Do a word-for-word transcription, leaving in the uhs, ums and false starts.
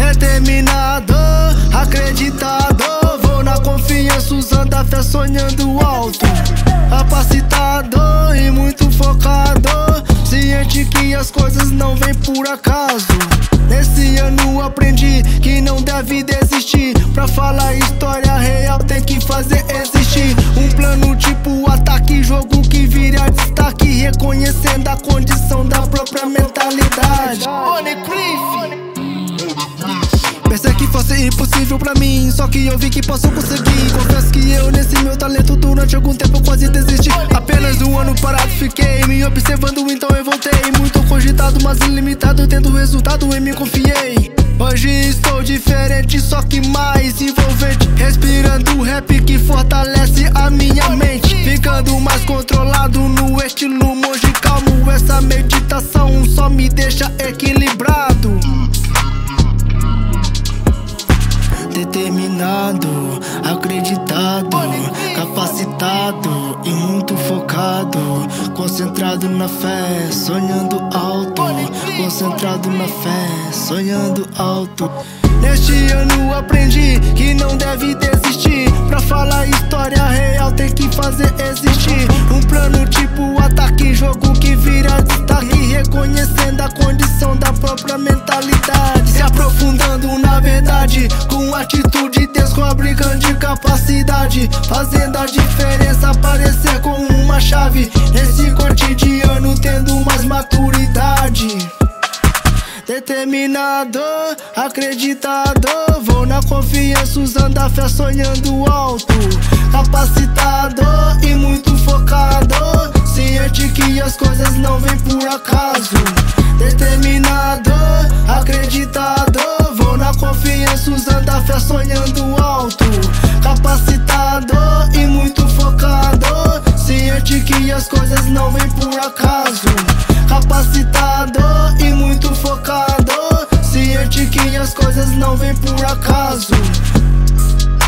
Determinado, acreditado, vou na confiança usando a fé, sonhando alto. Capacitado e muito focado, ciente que as coisas não vêm por acaso. Nesse ano aprendi que não deve desistir. Pra falar história real tem que fazer existir um plano tipo ataque, jogo que vira destaque, reconhecendo a condição da própria mentalidade. Pensei que fosse impossível pra mim, só que eu vi que posso conseguir. Confesso que eu nesse meu talento durante algum tempo quase desisti. Apenas um ano parado fiquei, me observando então eu voltei. Muito cogitado, mas ilimitado, tendo resultado em mim confiei. Hoje estou diferente, só que mais envolvente, respirando rap que fortalece a minha mente, ficando mais controlado no estilo monge calmo. Essa meditação só me deixa equilibrado. Determinado, acreditado, capacitado e muito focado, concentrado na fé, sonhando alto. Concentrado na fé, sonhando alto. Neste ano aprendi que não deve desistir. Pra falar história real tem que fazer existir um plano tipo ataque, jogo que vira destaque, reconhecendo a condição da própria mentalidade, se aprofundando na verdade, com atitude descobre grande capacidade, fazendo a diferença aparecer como uma chave nesse cotidiano, tendo mais maturidade. Determinado, acreditado, vou na confiança usando a fé, sonhando alto. Capacitado e muito focado, ciente que as coisas não vêm por acaso. Determinado, acreditado, vou na confiança usando a fé, sonhando alto. Capacitado e muito focado, ciente que as coisas não vêm por acaso. Capacitado e muito focado, ciente que as coisas não vêm por acaso.